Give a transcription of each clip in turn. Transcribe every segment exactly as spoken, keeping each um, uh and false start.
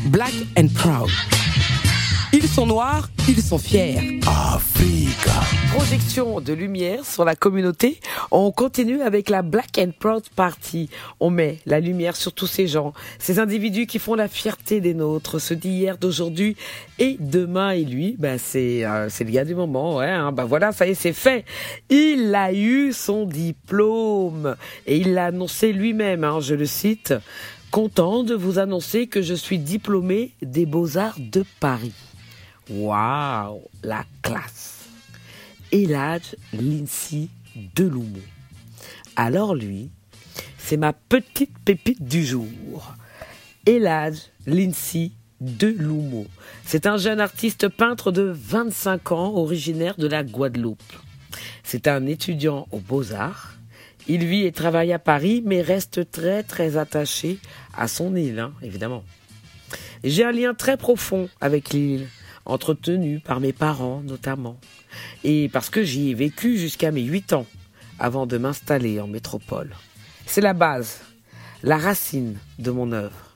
Black and Proud. Ils sont noirs, ils sont fiers. Africa. Projection de lumière sur la communauté. On continue avec la Black and Proud Party. On met la lumière sur tous ces gens, ces individus qui font la fierté des nôtres, ceux d'hier, d'aujourd'hui et demain. Et lui, ben c'est euh, c'est le gars du moment. Ouais, hein, ben voilà, ça y est, c'est fait. Il a eu son diplôme et il l'a annoncé lui-même. Hein, je le cite. Content de vous annoncer que je suis diplômé des Beaux-Arts de Paris. Waouh, la classe. Eladj Lindsay Deloumo. Alors lui, c'est ma petite pépite du jour. Eladj Lindsay Deloumo. C'est un jeune artiste peintre de vingt-cinq ans, originaire de la Guadeloupe. C'est un étudiant aux Beaux-Arts. Il vit et travaille à Paris, mais reste très très attaché à son île, hein, évidemment. J'ai un lien très profond avec l'île, entretenu par mes parents notamment, et parce que j'y ai vécu jusqu'à mes huit ans, avant de m'installer en métropole. C'est la base, la racine de mon œuvre.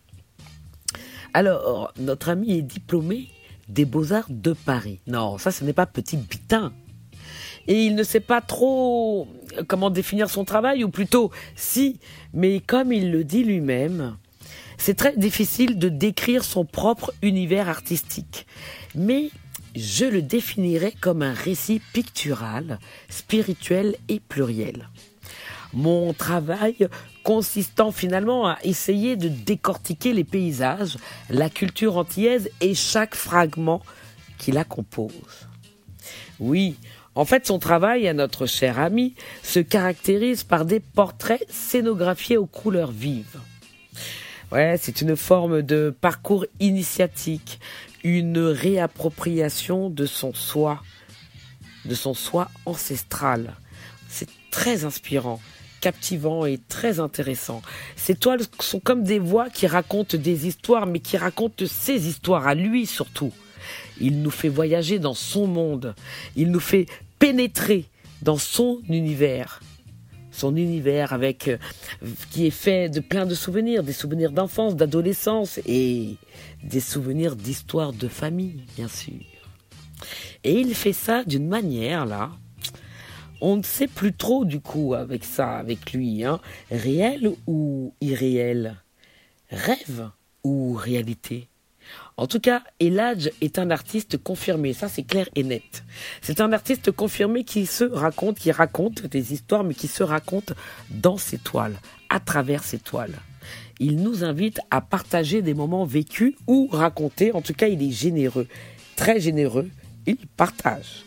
Alors, notre ami est diplômé des Beaux-Arts de Paris. Non, ça ce n'est pas petit bitin. Et il ne sait pas trop comment définir son travail, ou plutôt, si, mais comme il le dit lui-même, c'est très difficile de décrire son propre univers artistique. Mais je le définirais comme un récit pictural, spirituel et pluriel. Mon travail consistant finalement à essayer de décortiquer les paysages, la culture antillaise et chaque fragment qui la compose. Oui, en fait, son travail, à notre cher ami, se caractérise par des portraits scénographiés aux couleurs vives. Ouais, c'est une forme de parcours initiatique, une réappropriation de son soi, de son soi ancestral. C'est très inspirant, captivant et très intéressant. Ces toiles sont comme des voix qui racontent des histoires, mais qui racontent ses histoires à lui surtout. Il nous fait voyager dans son monde. Il nous fait pénétrer dans son univers. Son univers avec, euh, qui est fait de plein de souvenirs, des souvenirs d'enfance, d'adolescence et des souvenirs d'histoire de famille, bien sûr. Et il fait ça d'une manière, là, on ne sait plus trop du coup avec ça, avec lui, hein, réel ou irréel, rêve ou réalité. En tout cas, Eladj est un artiste confirmé, ça c'est clair et net. C'est un artiste confirmé qui se raconte, qui raconte des histoires, mais qui se raconte dans ses toiles, à travers ses toiles. Il nous invite à partager des moments vécus ou racontés, en tout cas il est généreux, très généreux, il partage.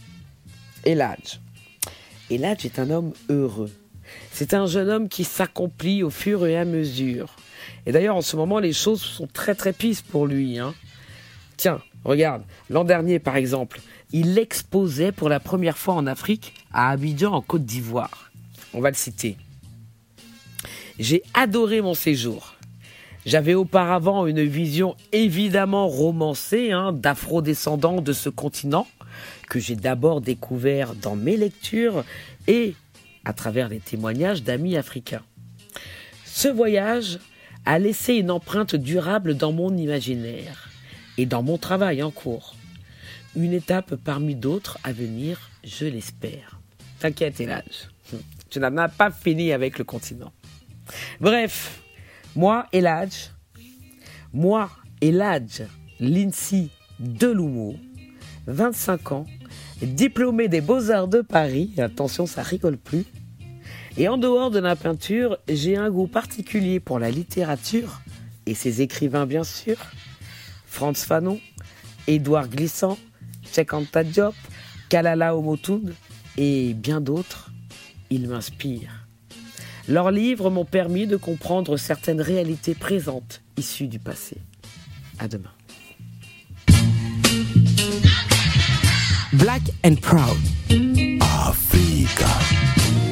Eladj. Eladj est un homme heureux. C'est un jeune homme qui s'accomplit au fur et à mesure. Et d'ailleurs, en ce moment, les choses sont très très pistes pour lui. Hein. Tiens, regarde, l'an dernier, par exemple, il exposait pour la première fois en Afrique, à Abidjan, en Côte d'Ivoire. On va le citer. J'ai adoré mon séjour. J'avais auparavant une vision évidemment romancée hein, d'afro-descendants de ce continent, que j'ai d'abord découvert dans mes lectures et à travers les témoignages d'amis africains. Ce voyage a laissé une empreinte durable dans mon imaginaire et dans mon travail en cours. Une étape parmi d'autres à venir, je l'espère. T'inquiète, Eladj, tu n'en as pas fini avec le continent. Bref, moi, Eladj, moi, Eladj Lindsay Deloumo, vingt-cinq ans, diplômé des Beaux-Arts de Paris, attention, ça rigole plus. Et en dehors de la peinture, j'ai un goût particulier pour la littérature et ses écrivains bien sûr. Frantz Fanon, Édouard Glissant, Cheikh Anta Diop, Kalala Omotoun et bien d'autres. Ils m'inspirent. Leurs livres m'ont permis de comprendre certaines réalités présentes issues du passé. À demain. Black and Proud. Africa.